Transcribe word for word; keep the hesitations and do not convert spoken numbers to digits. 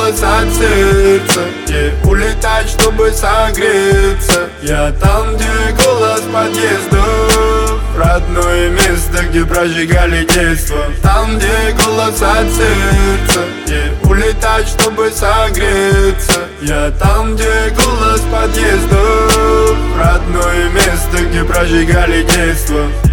голос от сердца, и улетать, чтобы согреться. Я там, где голос подъездов, родное место, где прожигали детство. Там, где голос от сердца, и улетать, чтобы согреться. Я там, где голос подъездов, родное место, где прожигали детство.